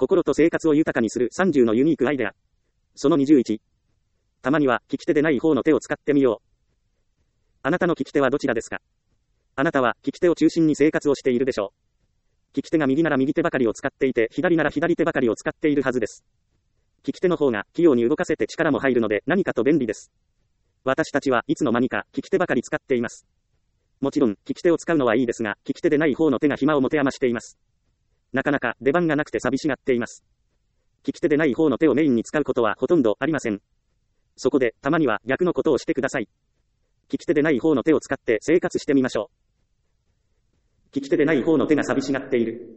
心と生活を豊かにする30のユニークアイデア。その21。たまには利き手でない方の手を使ってみよう。あなたの利き手はどちらですか？あなたは利き手を中心に生活をしているでしょう。利き手が右なら右手ばかりを使っていて、左なら左手ばかりを使っているはずです。利き手の方が器用に動かせて力も入るので何かと便利です。私たちはいつの間にか利き手ばかり使っています。もちろん利き手を使うのはいいですが、利き手でない方の手が暇を持て余しています。なかなか出番がなくて寂しがっています。利き手でない方の手をメインに使うことはほとんどありません。そこでたまには逆のことをしてください。利き手でない方の手を使って生活してみましょう。利き手でない方の手が寂しがっている。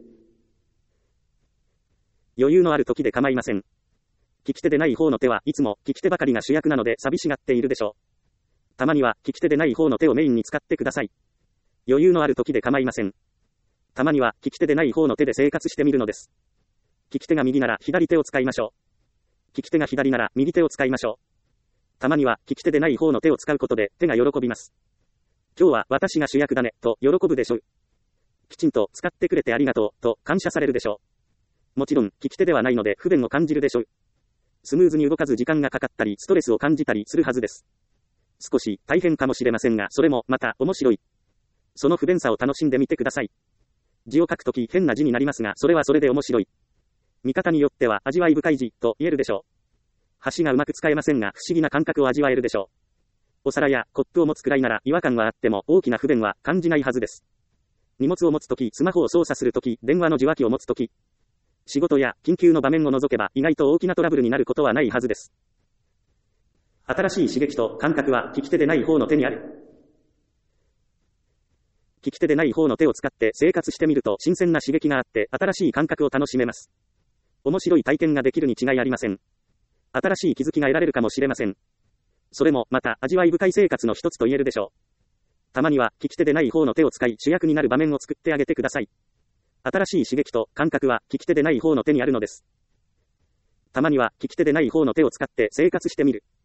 余裕のある時で構いません。利き手でない方の手はいつも利き手ばかりが主役なので寂しがっているでしょう。たまには利き手でない方の手をメインに使ってください。余裕のある時で構いません。たまには利き手でない方の手で生活してみるのです。利き手が右なら左手を使いましょう。利き手が左なら右手を使いましょう。たまには利き手でない方の手を使うことで手が喜びます。今日は私が主役だね、と喜ぶでしょう。きちんと使ってくれてありがとう、と感謝されるでしょう。もちろん利き手ではないので不便を感じるでしょう。スムーズに動かず時間がかかったりストレスを感じたりするはずです。少し大変かもしれませんが、それもまた面白い。その不便さを楽しんでみてください。字を書くとき変な字になりますが、それはそれで面白い。見方によっては味わい深い字と言えるでしょう。箸がうまく使えませんが不思議な感覚を味わえるでしょう。お皿やコップを持つくらいなら違和感はあっても大きな不便は感じないはずです。荷物を持つとき、スマホを操作するとき、電話の受話器を持つとき、仕事や緊急の場面を除けば意外と大きなトラブルになることはないはずです。新しい刺激と感覚は利き手でない方の手にある。利き手でない方の手を使って生活してみると新鮮な刺激があって新しい感覚を楽しめます。面白い体験ができるに違いありません。新しい気づきが得られるかもしれません。それもまた味わい深い生活の一つと言えるでしょう。たまには利き手でない方の手を使い主役になる場面を作ってあげてください。新しい刺激と感覚は利き手でない方の手にあるのです。たまには利き手でない方の手を使って生活してみる。